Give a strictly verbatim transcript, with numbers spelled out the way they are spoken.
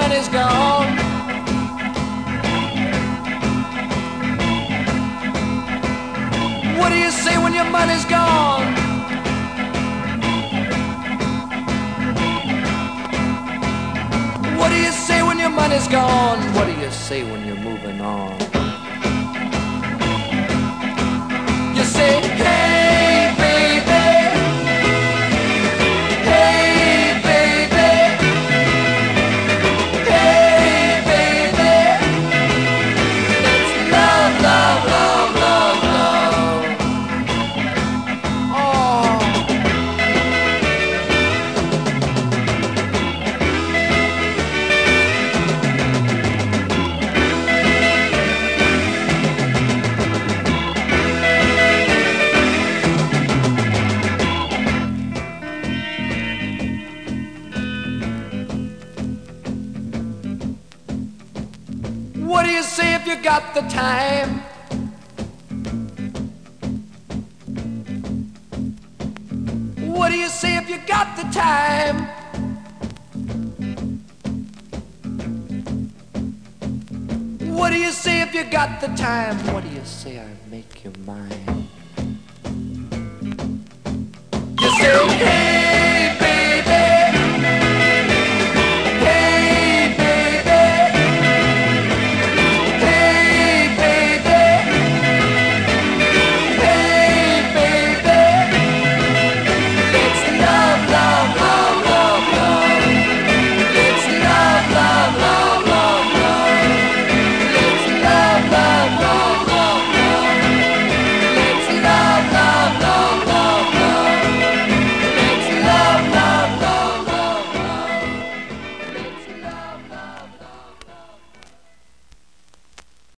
money's gone? What do you say when your money's gone? What do you say when your money's gone? What do you say when you're moving on? You say, hey baby, hey baby, hey baby, it's love, love, love, love, love. Oh. What do you say if you got the time? What do you say if you got the time? What do you say if you got the time? What do you say I make you mine?